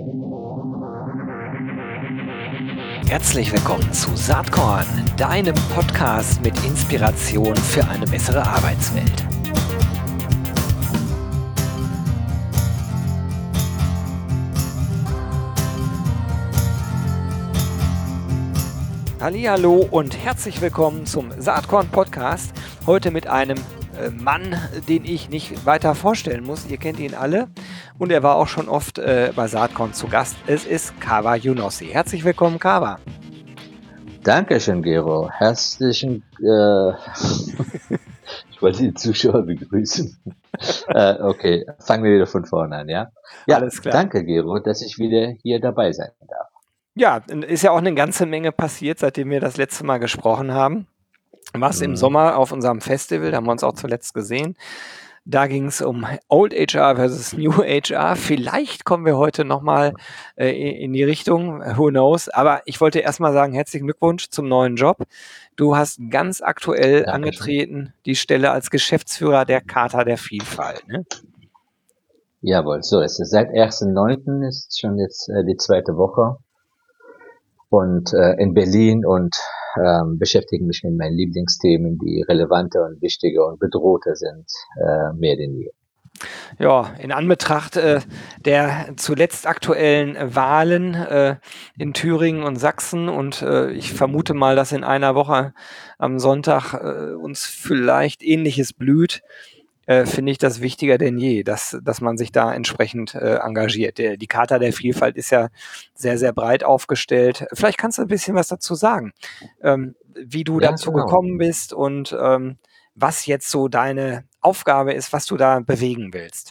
Herzlich willkommen zu Saatkorn, deinem Podcast mit Inspiration für eine bessere Arbeitswelt. Hallihallo und herzlich willkommen zum Saatkorn Podcast. Heute mit einem Mann, den ich nicht weiter vorstellen muss. Ihr kennt ihn alle und er war auch schon oft bei Saatkorn zu Gast. Es ist Kawa Younossi. Herzlich willkommen, Kawa. Dankeschön, Gero. Ich wollte die Zuschauer begrüßen. Okay, fangen wir wieder von vorne an, ja? Ja, Alles klar. danke, Gero, dass ich wieder hier dabei sein darf. Ja, ist ja auch eine ganze Menge passiert, seitdem wir das letzte Mal gesprochen haben. Was im Sommer auf unserem Festival, da haben wir uns auch zuletzt gesehen. Da ging es um Old HR versus New HR. Vielleicht kommen wir heute nochmal in die Richtung, who knows. Aber ich wollte erstmal sagen, herzlichen Glückwunsch zum neuen Job. Du hast ganz aktuell Dankeschön. angetreten die Stelle als Geschäftsführer der Charta der Vielfalt, ne? Jawohl, so ist es. Seit 1.9. ist schon jetzt die zweite Woche und in Berlin und beschäftige mich mit meinen Lieblingsthemen, die relevanter und wichtiger und bedrohter sind, mehr denn je. Ja, in Anbetracht der zuletzt aktuellen Wahlen in Thüringen und Sachsen und ich vermute mal, dass in einer Woche am Sonntag uns vielleicht Ähnliches blüht, finde ich das wichtiger denn je, dass man sich da entsprechend engagiert. Die Charta der Vielfalt ist ja sehr, sehr breit aufgestellt. Vielleicht kannst du ein bisschen was dazu sagen, wie du dazu gekommen bist und was jetzt so deine Aufgabe ist, was du da bewegen willst.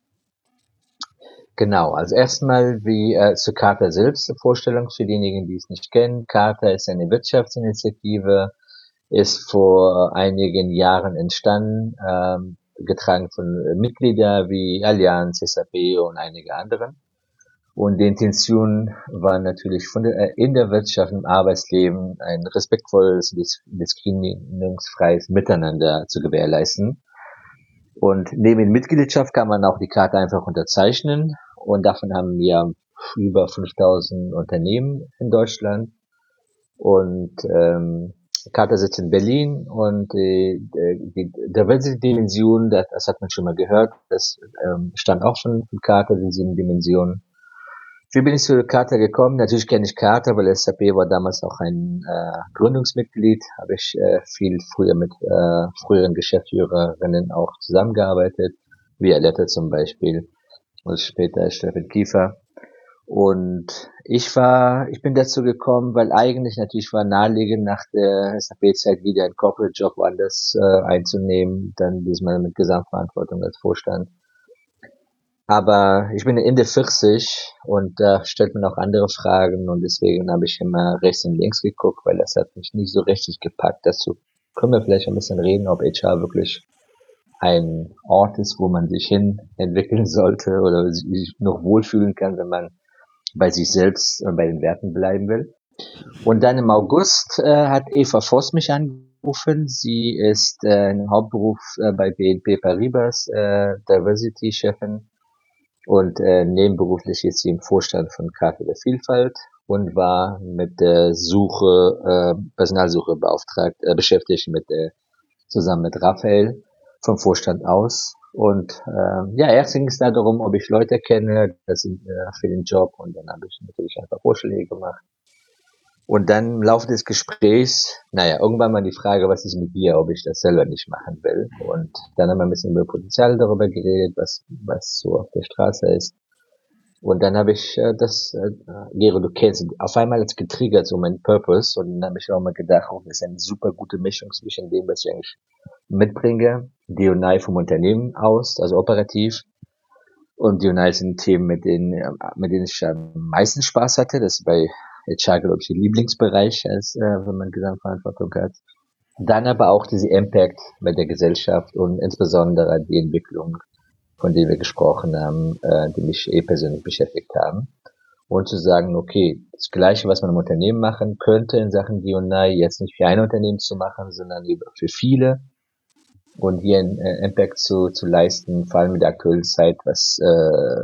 Genau, also erstmal zur Charta selbst, Vorstellung für diejenigen, die es nicht kennen. Charta ist eine Wirtschaftsinitiative, ist vor einigen Jahren entstanden, getragen von Mitgliedern wie Allianz, SAP und einige anderen. Und die Intention war natürlich in der Wirtschaft, im Arbeitsleben ein respektvolles, diskriminierungsfreies Miteinander zu gewährleisten. Und neben Mitgliedschaft kann man auch die Charta einfach unterzeichnen. Und davon haben wir über 5.000 Unternehmen in Deutschland. Und Charta sitzt in Berlin und die Diversity-Dimension, das hat man schon mal gehört, das stand auch schon in Charta, die 7 Dimensionen. Wie bin ich zu Charta gekommen? Natürlich kenne ich Charta, weil SAP war damals auch ein Gründungsmitglied, habe ich viel früher mit früheren Geschäftsführerinnen auch zusammengearbeitet, wie Aletta zum Beispiel und später Steffen Kiefer. Und ich bin dazu gekommen, weil eigentlich natürlich war naheliegend, nach der SAP-Zeit wieder einen Corporate-Job woanders einzunehmen, dann diesmal mit Gesamtverantwortung als Vorstand. Aber ich bin Ende 40 und da stellt man auch andere Fragen und deswegen habe ich immer rechts und links geguckt, weil das hat mich nicht so richtig gepackt. Dazu können wir vielleicht ein bisschen reden, ob HR wirklich ein Ort ist, wo man sich hin entwickeln sollte oder sich noch wohlfühlen kann, wenn man bei sich selbst und bei den Werten bleiben will. Und dann im August hat Eva Voss mich angerufen. Sie ist im Hauptberuf bei BNP Paribas Diversity-Chefin und nebenberuflich ist sie im Vorstand von Charta der Vielfalt und war mit der Personalsuche beschäftigt zusammen mit Raphael vom Vorstand aus. Und erst ging es da darum, ob ich Leute kenne, für den Job, und dann habe ich natürlich einfach Vorschläge gemacht. Und dann im Laufe des Gesprächs, irgendwann mal die Frage, was ist mit dir, ob ich das selber nicht machen will. Und dann haben wir ein bisschen über Potenzial darüber geredet, was so auf der Straße ist. Und dann habe ich Gero, du kennst, auf einmal als getriggert, so mein Purpose. Und dann habe ich auch mal gedacht, das ist eine super gute Mischung zwischen dem, was ich eigentlich mitbringe, D&I vom Unternehmen aus, also operativ. Und D&I sind Themen, mit denen ich am meisten Spaß hatte. Das ist bei HR, glaube ich, der Lieblingsbereich, wenn man Gesamtverantwortung hat. Dann aber auch diese Impact mit der Gesellschaft und insbesondere die Entwicklung, von denen wir gesprochen haben, die mich persönlich beschäftigt haben. Und zu sagen, okay, das Gleiche, was man im Unternehmen machen könnte in Sachen D&I, jetzt nicht für ein Unternehmen zu machen, sondern für viele. Und hier einen Impact zu leisten, vor allem in der aktuellen Zeit, was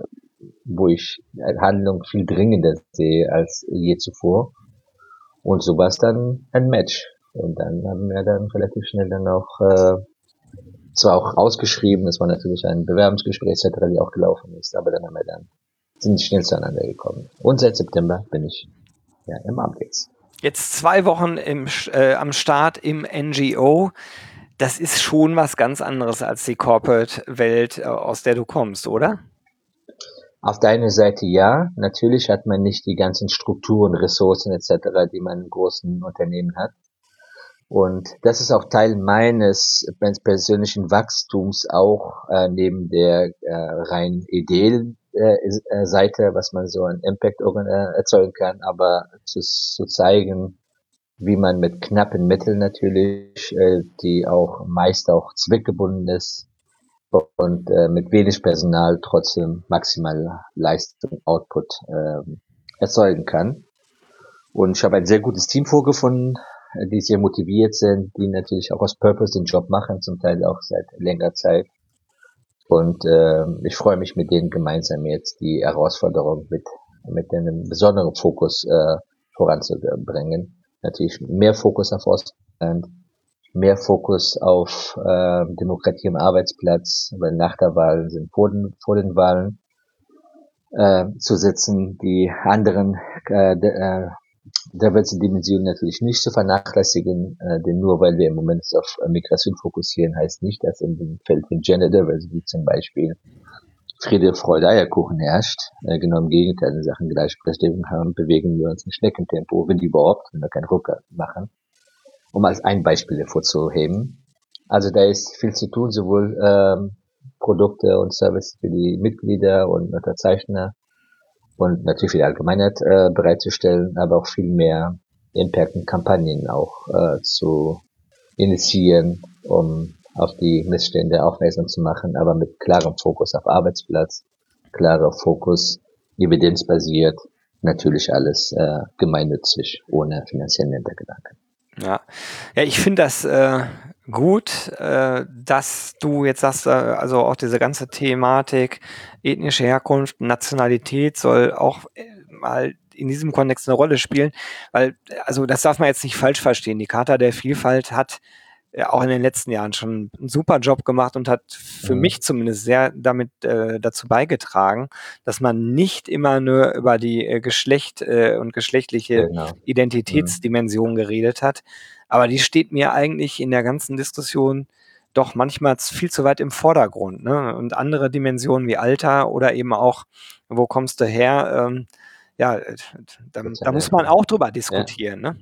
wo ich Handlung viel dringender sehe als je zuvor. Und so war es dann ein Match. Und dann haben wir dann relativ schnell dann auch, zwar auch ausgeschrieben, es war natürlich ein Bewerbungsgespräch etc., die auch gelaufen ist, aber dann haben wir dann, sind schnell zueinander gekommen. Und seit September bin ich ja im Amt jetzt. Jetzt 2 Wochen am Start im NGO. Das ist schon was ganz anderes als die Corporate-Welt, aus der du kommst, oder? Auf der einen Seite ja, natürlich hat man nicht die ganzen Strukturen, Ressourcen etc., die man in großen Unternehmen hat. Und das ist auch Teil meines persönlichen Wachstums auch neben der rein ideellen Seite, was man so an Impact erzeugen kann, aber zu zeigen, wie man mit knappen Mitteln natürlich, die auch meist auch zweckgebunden ist und mit wenig Personal trotzdem maximal Leistung, Output erzeugen kann. Und ich habe ein sehr gutes Team vorgefunden, die sehr motiviert sind, die natürlich auch aus Purpose den Job machen, zum Teil auch seit längerer Zeit. Und ich freue mich mit denen gemeinsam jetzt die Herausforderung mit einem besonderen Fokus voranzubringen. Natürlich mehr Fokus auf Ausland, mehr Fokus auf Demokratie am Arbeitsplatz, weil nach der Wahl sind vor den Wahlen zu setzen, die anderen Diversity-Dimensionen natürlich nicht zu vernachlässigen, denn nur weil wir im Moment auf Migration fokussieren, heißt nicht, dass in dem Feld von Gender Diversity zum Beispiel Friede, Freude, Eierkuchen herrscht. Genau im Gegenteil, in Sachen Gleichberechtigung bewegen wir uns im Schneckentempo, wenn überhaupt, wenn wir keinen Ruck machen, um als ein Beispiel hervorzuheben. Also da ist viel zu tun, sowohl Produkte und Services für die Mitglieder und Unterzeichner und natürlich für die Allgemeinheit bereitzustellen, aber auch viel mehr Impact und Kampagnen auch zu initiieren, um auf die Missstände aufmerksam zu machen, aber mit klarem Fokus auf Arbeitsplatz, klarer Fokus, evidenzbasiert, natürlich alles gemeinnützig, ohne finanziellen Hintergedanken. Ja, ja, ich finde das gut, dass du jetzt sagst, also auch diese ganze Thematik ethnische Herkunft, Nationalität soll auch mal in diesem Kontext eine Rolle spielen, weil, also das darf man jetzt nicht falsch verstehen. Die Charta der Vielfalt hat auch in den letzten Jahren schon einen super Job gemacht und hat für mich zumindest sehr damit dazu beigetragen, dass man nicht immer nur über die Geschlecht und geschlechtliche Genau. Identitätsdimension geredet hat. Aber die steht mir eigentlich in der ganzen Diskussion doch manchmal viel zu weit im Vordergrund. Ne? Und andere Dimensionen wie Alter oder eben auch, wo kommst du her, ja, da muss man auch drüber Ja. diskutieren. Ne?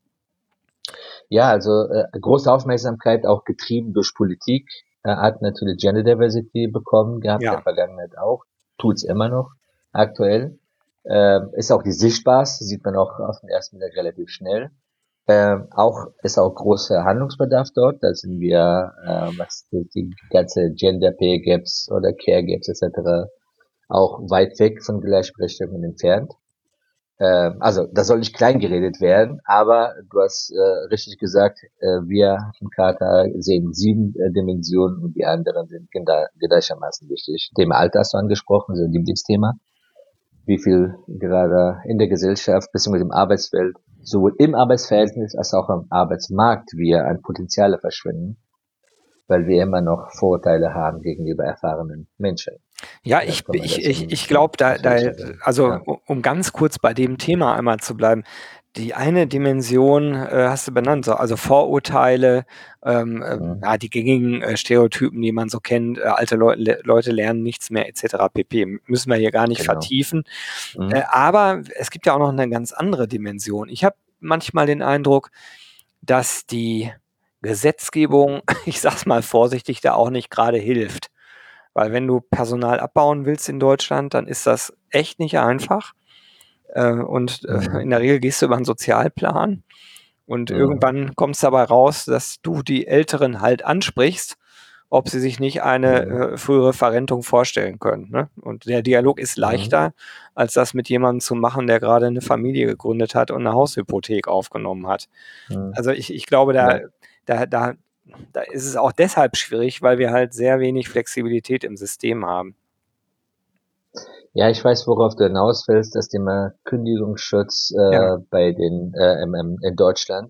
Ja, also große Aufmerksamkeit, auch getrieben durch Politik, hat natürlich Gender Diversity bekommen, gehabt in der Ja, Vergangenheit auch, tut's immer noch aktuell. Ist auch die sichtbarste, sieht man auch auf den ersten Blick relativ schnell. Auch ist auch großer Handlungsbedarf dort. Da sind wir, was die ganze Gender Pay Gaps oder Care Gaps etc. auch weit weg von Gleichberechtigung entfernt. Also das soll nicht klein geredet werden, aber du hast richtig gesagt, wir im Katar sehen 7 Dimensionen und die anderen sind gleichermaßen wichtig. Thema Alter hast du angesprochen, so ein Lieblingsthema. Wie viel gerade in der Gesellschaft bzw. im Arbeitsfeld, sowohl im Arbeitsverhältnis als auch am Arbeitsmarkt wir an Potenziale verschwinden, weil wir immer noch Vorurteile haben gegenüber erfahrenen Menschen. Ja, Vielleicht ich, kommt man ich, dazu ich, ich glaube, ausführlicher reden. also Ja. um ganz kurz bei dem Thema einmal zu bleiben, die eine Dimension hast du benannt, so, also Vorurteile, Mhm. ja, die gängigen Stereotypen, die man so kennt, alte Leute lernen nichts mehr, etc. pp. Müssen wir hier gar nicht Genau. vertiefen. Mhm. Aber es gibt ja auch noch eine ganz andere Dimension. Ich habe manchmal den Eindruck, dass die Gesetzgebung, ich sag's mal vorsichtig, da auch nicht gerade hilft. Weil wenn du Personal abbauen willst in Deutschland, dann ist das echt nicht einfach. In Mhm. der Regel gehst du über einen Sozialplan und Mhm. irgendwann kommt es dabei raus, dass du die Älteren halt ansprichst, ob sie sich nicht eine Mhm. frühere Verrentung vorstellen können. Ne? Und der Dialog ist Mhm. leichter, als das mit jemandem zu machen, der gerade eine Familie gegründet hat und eine Haushypothek aufgenommen hat. Mhm. Also ich glaube, Ja. da, da, da ist es auch deshalb schwierig, weil wir halt sehr wenig Flexibilität im System haben. Ja, ich weiß, worauf du hinaus willst, das Thema Kündigungsschutz Ja, bei den in Deutschland.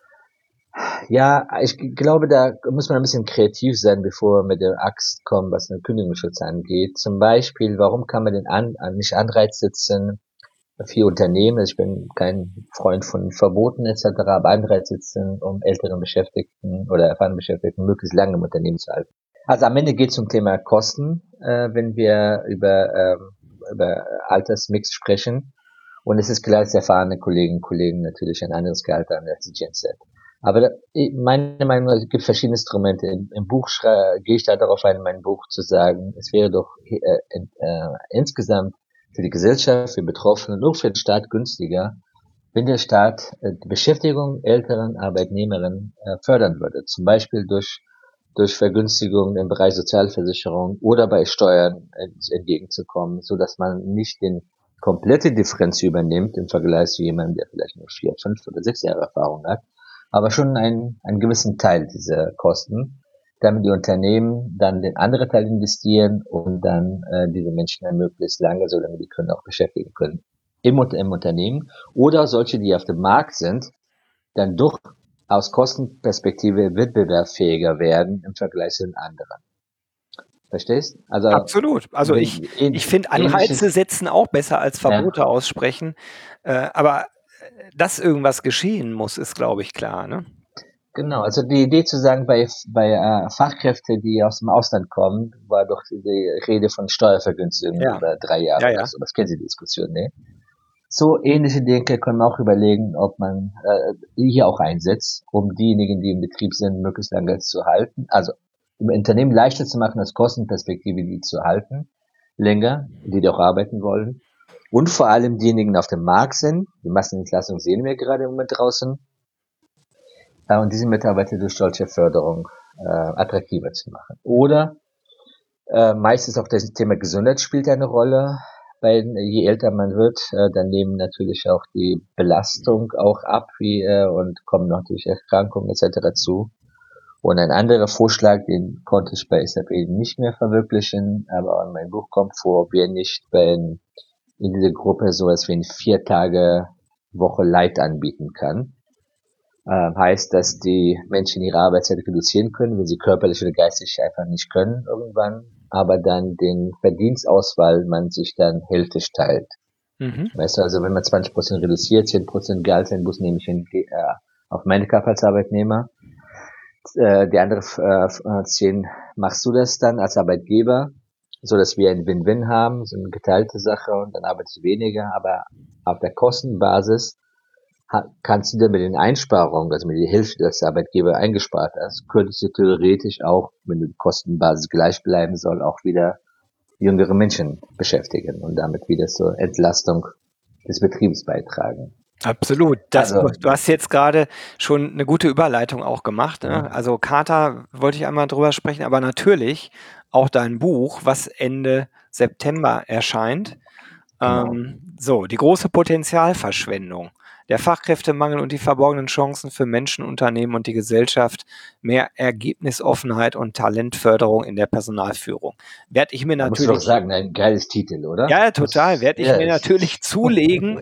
Ja, ich glaube, da muss man ein bisschen kreativ sein, bevor wir mit der Axt kommen, was den Kündigungsschutz angeht. Zum Beispiel, warum kann man den nicht Anreiz setzen für Unternehmen? Also ich bin kein Freund von Verboten etc., aber Anreiz setzen, um älteren Beschäftigten oder erfahrenen Beschäftigten möglichst lange im Unternehmen zu halten. Also am Ende geht es um Thema Kosten, wenn wir über Altersmix sprechen. Und es ist klar, dass erfahrene Kolleginnen und Kollegen natürlich ein anderes Gehalt haben als die Gen Z. Aber meine Meinung nach, es gibt verschiedene Instrumente. Im Buch gehe ich da darauf ein, in meinem Buch zu sagen, es wäre doch insgesamt für die Gesellschaft, für Betroffene und auch für den Staat günstiger, wenn der Staat die Beschäftigung älteren Arbeitnehmerinnen fördern würde. Zum Beispiel durch Vergünstigungen im Bereich Sozialversicherung oder bei Steuern entgegenzukommen, so dass man nicht den komplette Differenz übernimmt im Vergleich zu jemandem, der vielleicht nur 4, 5 oder 6 Jahre Erfahrung hat, aber schon einen gewissen Teil dieser Kosten, damit die Unternehmen dann den anderen Teil investieren und dann diese Menschen dann möglichst lange, solange die können, auch beschäftigen können im Unternehmen oder solche, die auf dem Markt sind, dann doch aus Kostenperspektive wettbewerbsfähiger werden im Vergleich zu den anderen. Verstehst? Also absolut. Also wenn ich finde Anreize ähnliches, setzen auch besser als ja, Verbote aussprechen. Aber dass irgendwas geschehen muss, ist, glaube ich, klar, ne? genau. Also die Idee zu sagen, bei Fachkräfte, die aus dem Ausland kommen, war doch die Rede von Steuervergünstigungen Ja, über 3 Jahre ja, oder ja. so. Das kennen Sie die Diskussion, ne? So ähnliche Dinge können wir auch überlegen, ob man die hier auch einsetzt, um diejenigen, die im Betrieb sind, möglichst lange zu halten. Also im Unternehmen leichter zu machen, als Kostenperspektive die zu halten, länger, die auch arbeiten wollen. Und vor allem diejenigen auf dem Markt sind, die Massenentlassung sehen wir gerade im Moment draußen, und diese Mitarbeiter durch solche Förderung attraktiver zu machen. Oder meistens auch das Thema Gesundheit spielt eine Rolle. Weil je älter man wird, dann nehmen natürlich auch die Belastung auch ab und kommen natürlich Erkrankungen etc. zu. Und ein anderer Vorschlag, den konnte ich bei SAP nicht mehr verwirklichen, aber in meinem Buch kommt vor, ob wir nicht in dieser Gruppe sowas wie eine 4 Tage Woche Light anbieten kann. Heißt, dass die Menschen ihre Arbeitszeit reduzieren können, wenn sie körperlich oder geistig einfach nicht können irgendwann, aber dann den Verdienstausfall man sich dann hälftig teilt. Mhm. Weißt du, also wenn man 20% reduziert, 10% Gehaltseinbuß nehme ich auf meine Kappe als Arbeitnehmer. Die andere 10 machst du das dann als Arbeitgeber, so dass wir ein Win-Win haben, so eine geteilte Sache und dann arbeitest du weniger, aber auf der Kostenbasis kannst du dir mit den Einsparungen, also mit der Hilfe, die das der Arbeitgeber eingespart hast, könntest du theoretisch auch, wenn die Kostenbasis gleich bleiben soll, auch wieder jüngere Menschen beschäftigen und damit wieder zur Entlastung des Betriebs beitragen. Absolut. Also, Du hast jetzt gerade schon eine gute Überleitung auch gemacht, ne? mhm, Also Charta wollte ich einmal drüber sprechen, aber natürlich auch dein Buch, was Ende September erscheint. genau. So, die große Potenzialverschwendung, der Fachkräftemangel und die verborgenen Chancen für Menschen, Unternehmen und die Gesellschaft, mehr Ergebnisoffenheit und Talentförderung in der Personalführung. Werde ich mir Da musst du doch natürlich sagen, ein geiles Titel, oder? ja, total, Das, werde ich ja, mir natürlich zulegen.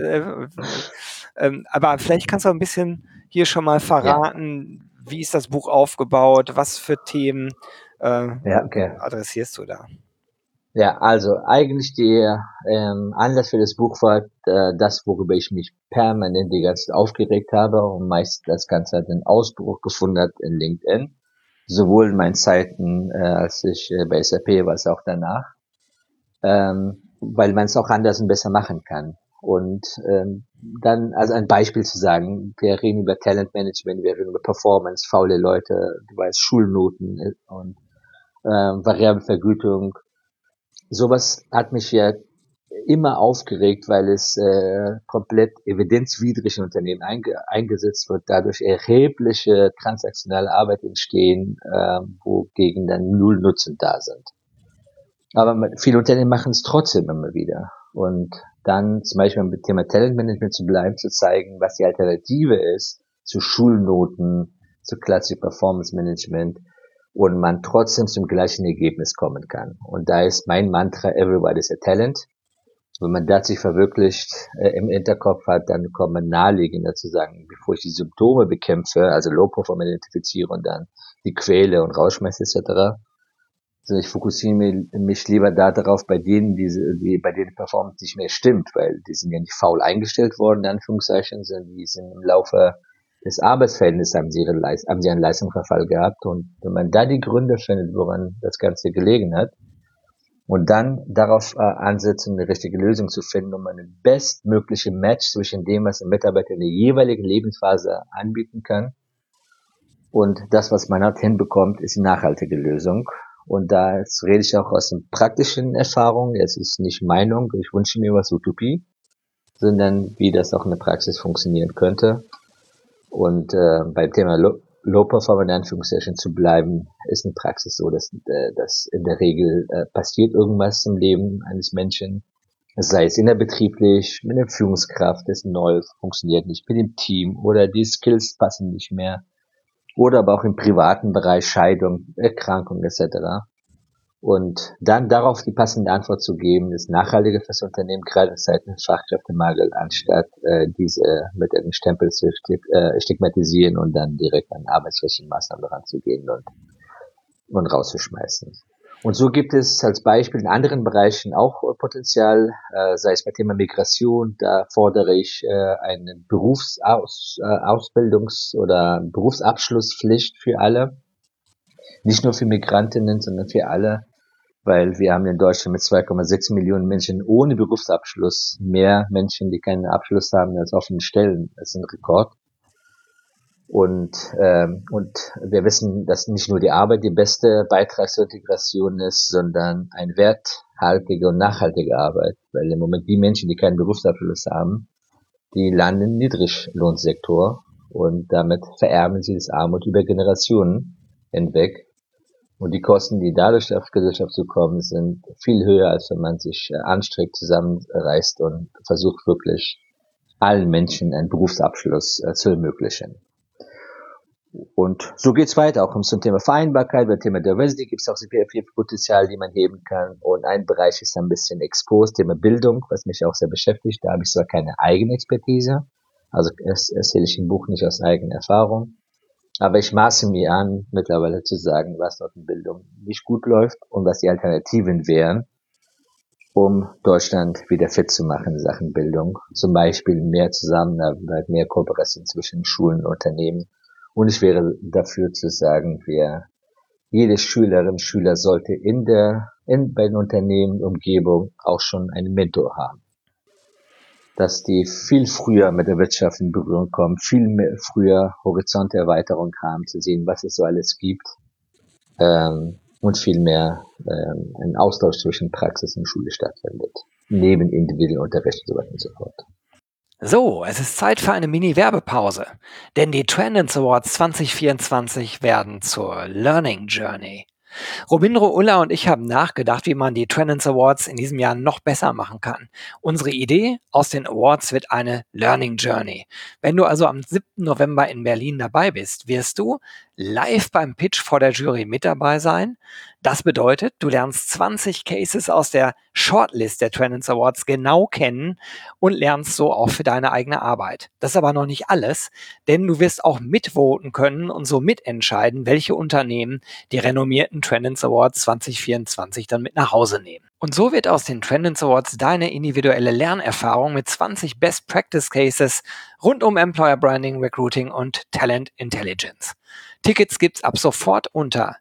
Aber vielleicht kannst du ein bisschen hier schon mal ja, verraten, wie ist das Buch aufgebaut, was für Themen äh, ja, okay. adressierst du da? Ja, also eigentlich der Anlass für das Buch war das, worüber ich mich permanent die ganze Zeit aufgeregt habe und meist das Ganze hat einen Ausbruch gefunden hat in LinkedIn. Sowohl in meinen Zeiten, als ich bei SAP war, als auch danach. Weil man es auch anders und besser machen kann. Und dann, also ein Beispiel zu sagen, wir reden über Talentmanagement, wir reden über Performance, faule Leute, du weißt, Schulnoten und variable Vergütung. Sowas hat mich ja immer aufgeregt, weil es komplett evidenzwidrig in Unternehmen eingesetzt wird, dadurch erhebliche transaktionale Arbeit entstehen, wogegen dann null Nutzen da sind. Aber viele Unternehmen machen es trotzdem immer wieder. Und dann zum Beispiel mit dem Thema Talentmanagement zu bleiben, zu zeigen, was die Alternative ist zu Schulnoten, zu Classic Performance Management, und man trotzdem zum gleichen Ergebnis kommen kann. Und da ist mein Mantra, everybody's a talent. Wenn man das sich verwirklicht im Hinterkopf hat, dann kommt man naheliegender zu sagen, bevor ich die Symptome bekämpfe, also Low Performer identifiziere und dann die quäle und rausschmeiße etc. Also ich fokussiere mich lieber darauf, bei denen bei denen Performance nicht mehr stimmt, weil die sind ja nicht faul eingestellt worden, in Anführungszeichen, sondern die sind im Laufe des Arbeitsverhältnisses haben sie einen Leistungsverfall gehabt. Und wenn man da die Gründe findet, woran das Ganze gelegen hat, und dann darauf ansetzen, eine richtige Lösung zu finden, um eine bestmögliche Match zwischen dem, was ein Mitarbeiter in der jeweiligen Lebensphase anbieten kann, und das, was man hat, hinbekommt, ist eine nachhaltige Lösung. Und da rede ich auch aus den praktischen Erfahrungen. Es ist nicht Meinung, ich wünsche mir was Utopie, sondern wie das auch in der Praxis funktionieren könnte. Und beim Thema Low Performer in Anführungszeichen zu bleiben, ist in Praxis so, dass in der Regel passiert irgendwas im Leben eines Menschen, sei es innerbetrieblich, mit der Führungskraft, das neu funktioniert nicht, mit dem Team oder die Skills passen nicht mehr, oder aber auch im privaten Bereich Scheidung, Erkrankung etc. Und dann darauf die passende Antwort zu geben, ist nachhaltiger fürs Unternehmen, gerade in Zeiten des Fachkräftemangels, anstatt diese mit einem Stempel zu stigmatisieren und dann direkt an arbeitsrechtlichen Maßnahmen ranzugehen und rauszuschmeißen. Und so gibt es als Beispiel in anderen Bereichen auch Potenzial, sei es bei Thema Migration, da fordere ich eine Ausbildungs- oder Berufsabschlusspflicht für alle, nicht nur für Migrantinnen, sondern für alle, weil wir haben in Deutschland mit 2,6 Millionen Menschen ohne Berufsabschluss mehr Menschen, die keinen Abschluss haben, als offene Stellen. Das ist ein Rekord. Und wir wissen, dass nicht nur die Arbeit die beste Beitrag zur Integration ist, sondern eine werthaltige und nachhaltige Arbeit. Weil im Moment die Menschen, die keinen Berufsabschluss haben, die landen im Niedriglohnsektor und damit vererben sie das Armut über Generationen hinweg. Und die Kosten, die dadurch auf die Gesellschaft zukommen, sind viel höher, als wenn man sich anstrengt, zusammenreißt und versucht wirklich allen Menschen einen Berufsabschluss zu ermöglichen. Und so geht's weiter, auch zum Thema Vereinbarkeit, beim Thema Diversity gibt es auch sehr viel Potenzial, die man heben kann. Und ein Bereich ist ein bisschen exposed, Thema Bildung, was mich auch sehr beschäftigt. Da habe ich zwar keine eigene Expertise, also erzähle ich im Buch nicht aus eigener Erfahrung, aber ich maße mir an, mittlerweile zu sagen, was dort in Bildung nicht gut läuft und was die Alternativen wären, um Deutschland wieder fit zu machen in Sachen Bildung. Zum Beispiel mehr Zusammenarbeit, mehr Kooperation zwischen Schulen und Unternehmen. Und ich wäre dafür zu sagen, jede Schülerin, Schüler sollte bei den Unternehmen, Umgebung auch schon einen Mentor haben. Dass die viel früher mit der Wirtschaft in Berührung kommen, viel mehr früher Horizonterweiterung haben, zu sehen, was es so alles gibt, und viel mehr ein Austausch zwischen Praxis und Schule stattfindet, neben individuellen Unterricht und so weiter und so fort. So, es ist Zeit für eine Mini-Werbepause, denn die Trendance Awards 2024 werden zur Learning Journey. Robindro Ulla und ich haben nachgedacht, wie man die Trendance Awards in diesem Jahr noch besser machen kann. Unsere Idee aus den Awards wird eine Learning Journey. Wenn du also am 7. November in Berlin dabei bist, wirst du live beim Pitch vor der Jury mit dabei sein. Das bedeutet, du lernst 20 Cases aus der Shortlist der Trendance Awards genau kennen und lernst so auch für deine eigene Arbeit. Das ist aber noch nicht alles, denn du wirst auch mitvoten können und so mitentscheiden, welche Unternehmen die renommierten Trendance Awards 2024 dann mit nach Hause nehmen. Und so wird aus den Trendance Awards deine individuelle Lernerfahrung mit 20 Best Practice Cases rund um Employer Branding, Recruiting und Talent Intelligence. Tickets gibt's ab sofort unter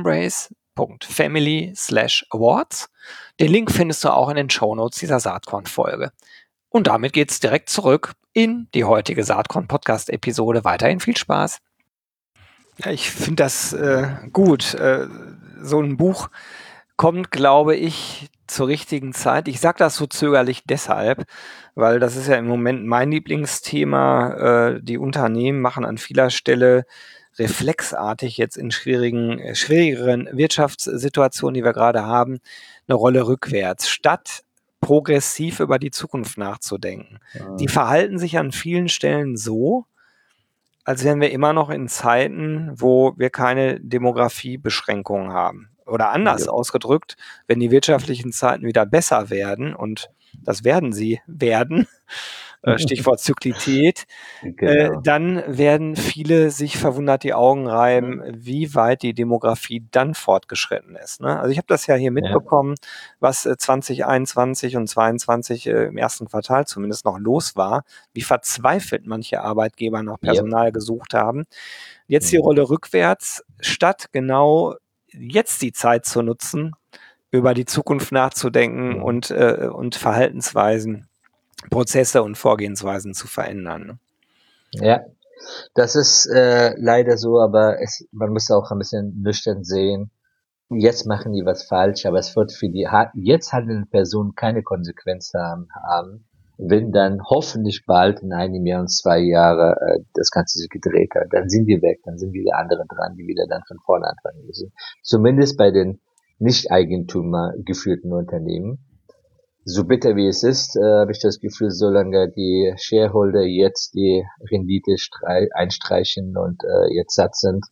embrace.family/awards. Den Link findest du auch in den Shownotes dieser Saatkorn-Folge. Und damit geht's direkt zurück in die heutige Saatkorn-Podcast-Episode. Weiterhin viel Spaß. Ja, ich finde das gut. So ein Buch kommt, glaube ich, zur richtigen Zeit. Ich sage das so zögerlich deshalb, weil das ist ja im Moment mein Lieblingsthema. Die Unternehmen machen an vieler Stelle reflexartig jetzt in schwierigeren Wirtschaftssituationen, die wir gerade haben, eine Rolle rückwärts, statt progressiv über die Zukunft nachzudenken. Die verhalten sich an vielen Stellen so, als wären wir immer noch in Zeiten, wo wir keine Demografiebeschränkungen haben. Oder anders Ja. ausgedrückt, wenn die wirtschaftlichen Zeiten wieder besser werden, und das werden sie werden, Stichwort Zyklität, Genau. dann werden viele sich verwundert die Augen reiben, wie weit die Demografie dann fortgeschritten ist. Ne? Also ich habe das ja hier Ja, mitbekommen, was 2021 und 2022 im ersten Quartal zumindest noch los war, wie verzweifelt manche Arbeitgeber nach ja. Personal gesucht haben. Jetzt die Mhm. Rolle rückwärts, statt genau jetzt die Zeit zu nutzen, über die Zukunft nachzudenken Mhm. und Verhaltensweisen, Prozesse und Vorgehensweisen zu verändern. Ne? Ja, das ist leider so, aber man muss auch ein bisschen nüchtern sehen. Jetzt machen die was falsch, aber es wird für die jetzt handelnden Personen keine Konsequenz haben, wenn dann hoffentlich bald in einem Jahr und 2 Jahre das Ganze sich gedreht hat. Dann sind die weg, dann sind wieder andere dran, die wieder dann von vorne anfangen müssen. Zumindest bei den nicht Eigentümer geführten Unternehmen. So bitter wie es ist, habe ich das Gefühl, solange die Shareholder jetzt die Rendite einstreichen und jetzt satt sind,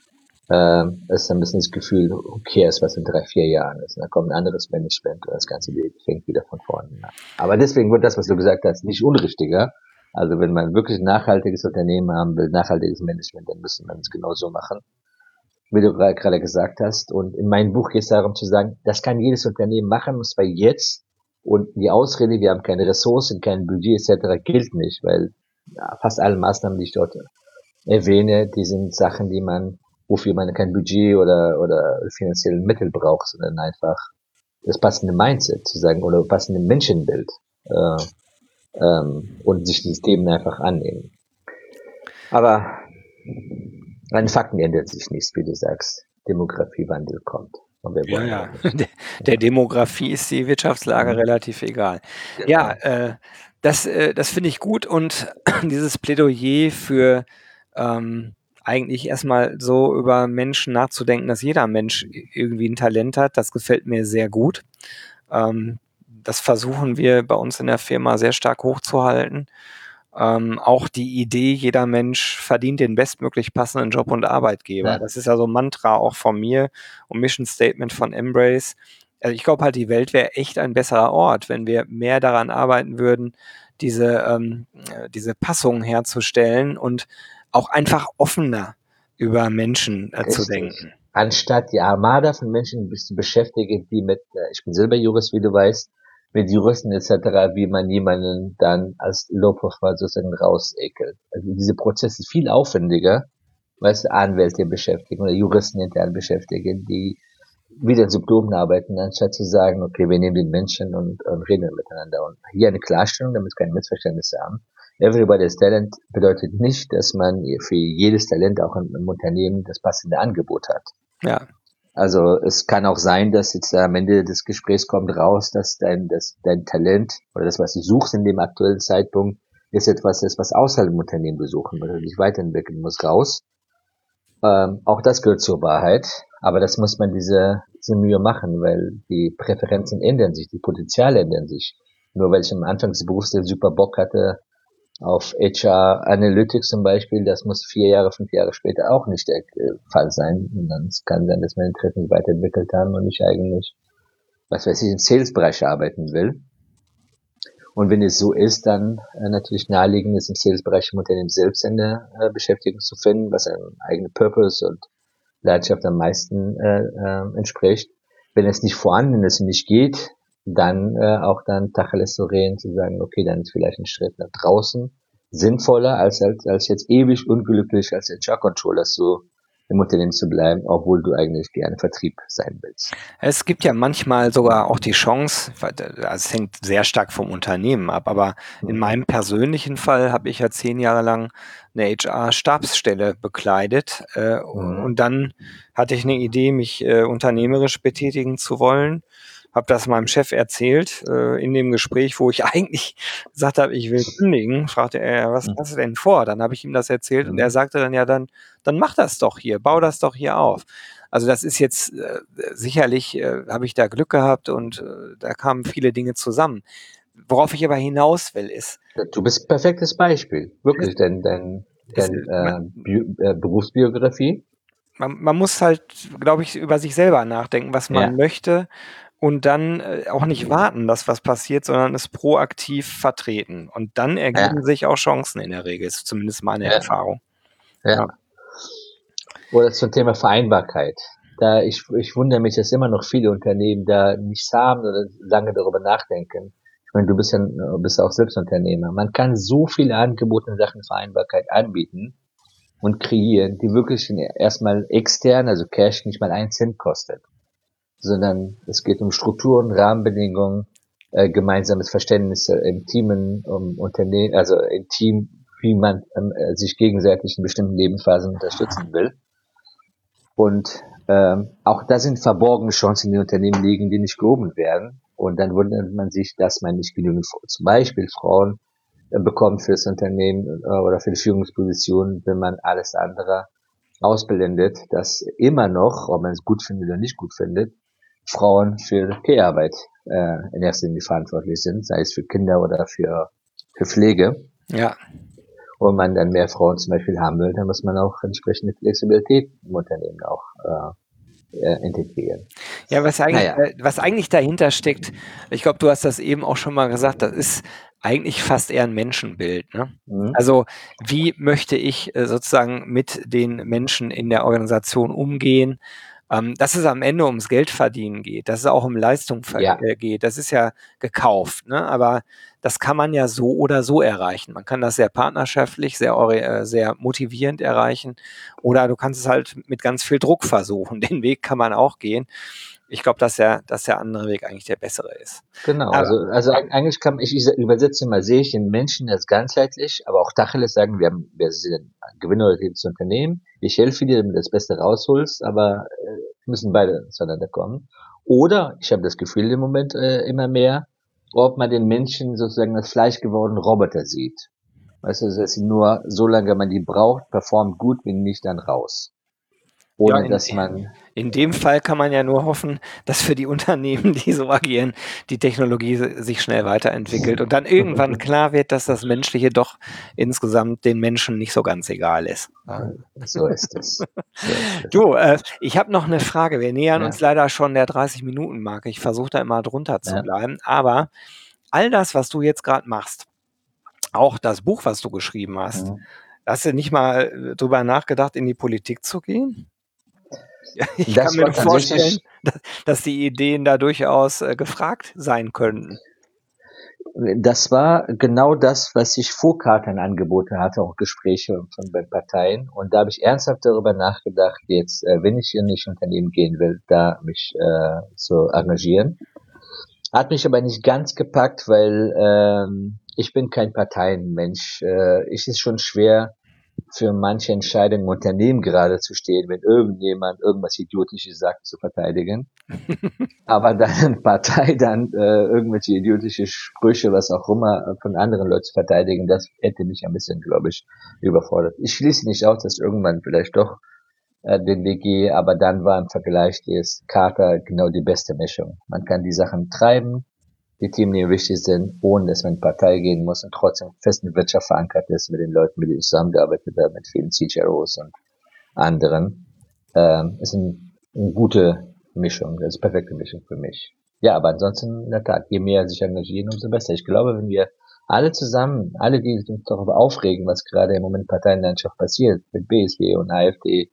ist ein bisschen das Gefühl, okay, ist was in 3, 4 Jahren ist. Dann kommt ein anderes Management und das Ganze fängt wieder von vorne an. Aber deswegen wird das, was du gesagt hast, nicht unrichtiger. Also wenn man wirklich ein nachhaltiges Unternehmen haben will, nachhaltiges Management, dann müsste man es genauso machen, wie du gerade gesagt hast. Und in meinem Buch geht es darum zu sagen, das kann jedes Unternehmen machen, und zwar jetzt. Und die Ausrede, wir haben keine Ressourcen, kein Budget etc. gilt nicht, weil ja, fast alle Maßnahmen, die ich dort erwähne, die sind Sachen, wofür man kein Budget oder finanzielle Mittel braucht, sondern einfach das passende Mindset zu sagen oder passende Menschenbild äh, und sich die Themen einfach annehmen. Aber an den Fakten ändert sich nichts, wie du sagst. Demografiewandel kommt. Und wir Ja, wollen ja. den nicht. Der Ja. Demografie ist die Wirtschaftslage Mhm. relativ egal. Ja, Genau. das finde ich gut, und dieses Plädoyer für eigentlich erstmal so über Menschen nachzudenken, dass jeder Mensch irgendwie ein Talent hat, das gefällt mir sehr gut. Das versuchen wir bei uns in der Firma sehr stark hochzuhalten. Auch die Idee, jeder Mensch verdient den bestmöglich passenden Job und Arbeitgeber. Ja. Das ist ja so ein Mantra auch von mir und Mission Statement von Embrace. Also ich glaube halt, die Welt wäre echt ein besserer Ort, wenn wir mehr daran arbeiten würden, diese Passungen herzustellen und auch einfach offener über Menschen zu Richtig. denken. Anstatt die Armada von Menschen zu beschäftigen, die ich bin selber Jurist, wie du weißt, mit Juristen etc., wie man jemanden dann als Low-Profile sozusagen rausekelt. Also diese Prozesse sind viel aufwendiger, weißt du, Anwälte beschäftigen oder Juristen intern beschäftigen, die wieder in Symptomen arbeiten, anstatt zu sagen, okay, wir nehmen den Menschen und reden miteinander. Und hier eine Klarstellung, damit es keine Missverständnisse haben. Everybody's Talent bedeutet nicht, dass man für jedes Talent auch im Unternehmen das passende Angebot hat. Ja, Also es kann auch sein, dass jetzt am Ende des Gesprächs kommt raus, dass dein Talent oder das, was du suchst in dem aktuellen Zeitpunkt, ist etwas, was außerhalb dem Unternehmen besuchen muss, dich weiterentwickeln muss, raus. Auch das gehört zur Wahrheit, aber das muss man diese Mühe machen, weil die Präferenzen ändern sich, die Potenziale ändern sich. Nur weil ich am Anfang des Berufs den super Bock hatte auf HR Analytics zum Beispiel, das muss 4 Jahre, 5 Jahre später auch nicht der Fall sein. Und dann kann sein, dass meine Interessen sich weiterentwickelt haben und ich eigentlich, was weiß ich, im Sales-Bereich arbeiten will. Und wenn es so ist, dann natürlich naheliegend ist, im Sales-Bereich im Unternehmen selbst eine Beschäftigung zu finden, was einem eigenen Purpose und Leidenschaft am meisten entspricht. Wenn es nicht vorhanden ist und nicht geht, dann auch dann Tacheles zu reden, zu sagen, okay, dann ist vielleicht ein Schritt nach draußen sinnvoller, als jetzt ewig unglücklich als HR-Controller im Unternehmen zu bleiben, obwohl du eigentlich gerne Vertrieb sein willst. es gibt ja manchmal sogar auch die Chance, also es hängt sehr stark vom Unternehmen ab, aber in Mhm. meinem persönlichen Fall habe ich ja 10 Jahre lang eine HR-Stabsstelle bekleidet, Mhm. und dann hatte ich eine Idee, mich unternehmerisch betätigen zu wollen, habe das meinem Chef erzählt, in dem Gespräch, wo ich eigentlich gesagt habe, ich will kündigen, fragte er: „Was hast du denn vor?“ Dann habe ich ihm das erzählt und er Mhm. sagte dann: „Ja, dann mach das doch hier, bau das doch hier auf.“ Also das ist jetzt sicherlich habe ich da Glück gehabt, und da kamen viele Dinge zusammen. Worauf ich aber hinaus will, ist, Du bist ein perfektes Beispiel, wirklich, denn Berufsbiografie. Man muss halt, glaube ich, über sich selber nachdenken, was man Ja, möchte und dann auch nicht warten, dass was passiert, sondern es proaktiv vertreten. Und dann ergeben ja, sich auch Chancen in der Regel, ist zumindest meine ja, Erfahrung. Ja. ja. Oder zum Thema Vereinbarkeit. Ich wundere mich, dass immer noch viele Unternehmen da nichts haben oder lange darüber nachdenken. Ich meine, bist auch selbst Unternehmer. Man kann so viele Angebote in Sachen Vereinbarkeit anbieten und kreieren, die wirklich erstmal extern, also Cash, nicht mal 1 Cent kostet, sondern es geht um Strukturen, Rahmenbedingungen, gemeinsames Verständnis im Teamen, um Unternehmen, also im Team, wie man sich gegenseitig in bestimmten Lebensphasen unterstützen will. Und auch da sind verborgene Chancen in den Unternehmen liegen, die nicht gehoben werden. Und dann wundert man sich, dass man nicht genügend, zum Beispiel Frauen, bekommt für das Unternehmen oder für die Führungsposition, wenn man alles andere ausblendet, dass immer noch, ob man es gut findet oder nicht gut findet, Frauen für Care-Arbeit in erster Linie verantwortlich sind, sei es für Kinder oder für Pflege. Ja. Und man dann mehr Frauen zum Beispiel haben will, dann muss man auch entsprechende Flexibilität im Unternehmen auch integrieren. Ja, Naja. was eigentlich dahinter steckt, ich glaube, du hast das eben auch schon mal gesagt, das ist eigentlich fast eher ein Menschenbild, ne? Mhm. Also, wie möchte ich sozusagen mit den Menschen in der Organisation umgehen? Dass es am Ende ums Geldverdienen geht, dass es auch um Leistung Ja, geht, das ist ja gekauft, ne? Aber das kann man ja so oder so erreichen. Man kann das sehr partnerschaftlich, sehr motivierend erreichen oder du kannst es halt mit ganz viel Druck versuchen. Den Weg kann man auch gehen. Ich glaube, dass der andere Weg eigentlich der bessere ist. genau. Aber Also eigentlich ich übersetze mal, sehe ich den Menschen als ganzheitlich, aber auch Tacheles sagen, wir sind ein gewinnorientiertes Unternehmen. Ich helfe dir, damit du das Beste rausholst, aber müssen beide zueinander kommen. Oder ich habe das Gefühl im Moment immer mehr, ob man den Menschen sozusagen als fleischgewordenen Roboter sieht. Weißt du, dass sie nur, solange man die braucht, performt gut, wenn nicht, dann raus. ja, Ohne dass man, in dem Fall kann man ja nur hoffen, dass für die Unternehmen, die so agieren, die Technologie sich schnell weiterentwickelt und dann irgendwann klar wird, dass das Menschliche doch insgesamt den Menschen nicht so ganz egal ist. Ja. so ist es. So ist es. Du, ich habe noch eine Frage. Wir nähern uns Ja, leider schon der 30-Minuten-Marke. Ich versuche da immer drunter zu ja. bleiben. Aber all das, was du jetzt gerade machst, auch das Buch, was du geschrieben hast, Mhm. hast du nicht mal drüber nachgedacht, in die Politik zu gehen? Ja, ich kann Das mir war nur vorstellen, tatsächlich, dass die Ideen da durchaus gefragt sein könnten. das war genau das, was ich vor Cartern angeboten hatte, auch Gespräche von den Parteien. Und da habe ich ernsthaft darüber nachgedacht, jetzt, wenn ich in ein Unternehmen gehen will, da mich zu engagieren. Hat mich aber nicht ganz gepackt, weil ich bin kein Parteienmensch. Es ist schon schwer, für manche Entscheidungen im Unternehmen gerade zu stehen, wenn irgendjemand irgendwas Idiotisches sagt, zu verteidigen. Aber dann eine Partei dann irgendwelche idiotische Sprüche, was auch immer, von anderen Leuten zu verteidigen, das hätte mich ein bisschen, glaube ich, überfordert. Ich schließe nicht aus, dass irgendwann vielleicht doch den Weg gehe, aber dann war im Vergleich des Carter genau die beste Mischung. Man kann die Sachen treiben, die Themen, die wichtig sind, ohne dass man in die Partei gehen muss und trotzdem fest in der Wirtschaft verankert ist mit den Leuten, mit denen ich zusammengearbeitet habe, mit vielen CHROs und anderen. Ist eine gute Mischung, das ist eine perfekte Mischung für mich. Ja, aber ansonsten, in der Tat, je mehr sich engagieren, umso besser. Ich glaube, wenn wir alle zusammen, alle, die uns darüber aufregen, was gerade im Moment in der Parteienlandschaft passiert, mit BSW und AfD,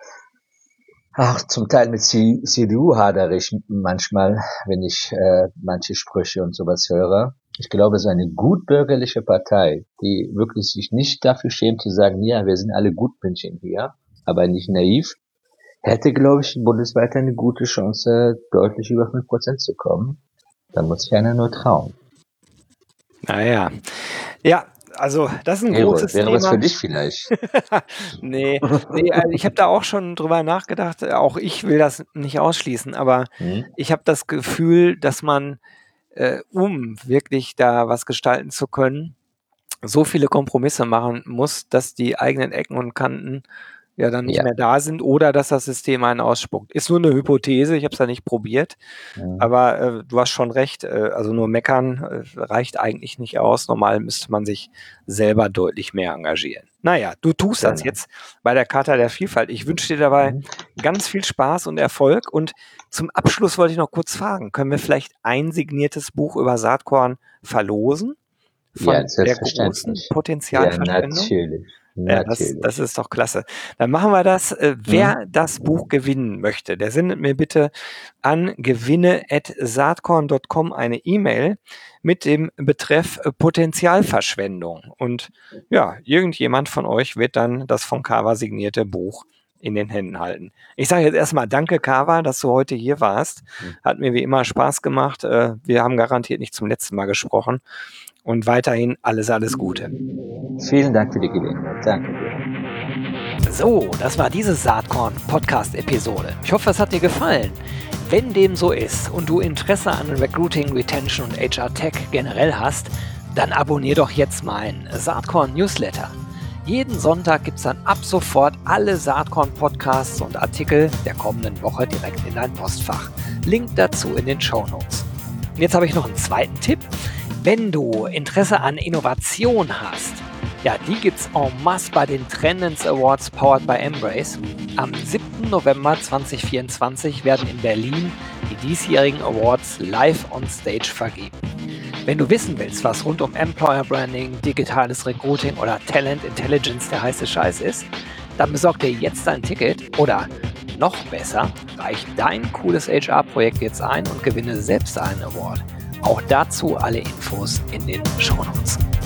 ach, zum Teil mit CDU hadere ich manchmal, wenn ich manche Sprüche und sowas höre. Ich glaube, so eine gutbürgerliche Partei, die wirklich sich nicht dafür schämt zu sagen, ja, wir sind alle Gutmenschen hier, aber nicht naiv, hätte, glaube ich, bundesweit eine gute Chance, deutlich über 5% zu kommen. Da muss sich einer nur trauen. Naja. Ja, also das ist ein großes Wäre was Thema. für dich vielleicht. Nee, nee, also ich habe da auch schon drüber nachgedacht. Auch ich will das nicht ausschließen, aber Hm? ich habe das Gefühl, dass man, um wirklich da was gestalten zu können, so viele Kompromisse machen muss, dass die eigenen Ecken und Kanten ja dann nicht Ja. mehr da sind oder dass das System einen ausspuckt. Ist nur eine Hypothese, ich habe es ja nicht probiert, aber du hast schon recht, also nur meckern reicht eigentlich nicht aus. Normal müsste man sich selber deutlich mehr engagieren. Naja, du tust das Genau. jetzt bei der Charta der Vielfalt. Ich wünsche dir dabei ganz viel Spaß und Erfolg. Und zum Abschluss wollte ich noch kurz fragen, können wir vielleicht ein signiertes Buch über Saatkorn verlosen? Ja, Von der großen selbstverständlich. Ja, Potenzialverschwendung? natürlich. Ja, das Natürlich. ist doch klasse. Dann machen wir das. Wer das Buch gewinnen möchte, der sendet mir bitte an gewinne@saatkorn.com eine E-Mail mit dem Betreff Potenzialverschwendung. Und ja, irgendjemand von euch wird dann das von Kawa signierte Buch in den Händen halten. Ich sage jetzt erstmal danke, Kawa, dass du heute hier warst. Hat mir wie immer Spaß gemacht. Wir haben garantiert nicht zum letzten Mal gesprochen. Und weiterhin alles Gute. Vielen Dank für die Gelegenheit. Danke dir. So, das war diese Saatkorn-Podcast-Episode. Ich hoffe, es hat dir gefallen. Wenn dem so ist und du Interesse an Recruiting, Retention und HR Tech generell hast, dann abonnier doch jetzt meinen Saatkorn-Newsletter. Jeden Sonntag gibt es dann ab sofort alle Saatkorn-Podcasts und Artikel der kommenden Woche direkt in dein Postfach. Link dazu in den Shownotes. Und jetzt habe ich noch einen zweiten Tipp. Wenn du Interesse an Innovation hast, ja, die gibt's en masse bei den Trendens Awards powered by Embrace. Am 7. November 2024 werden in Berlin die diesjährigen Awards live on stage vergeben. Wenn du wissen willst, was rund um Employer Branding, digitales Recruiting oder Talent Intelligence der heiße Scheiß ist, dann besorg dir jetzt ein Ticket oder noch besser, reich dein cooles HR-Projekt jetzt ein und gewinne selbst einen Award. Auch dazu alle Infos in den Shownotes.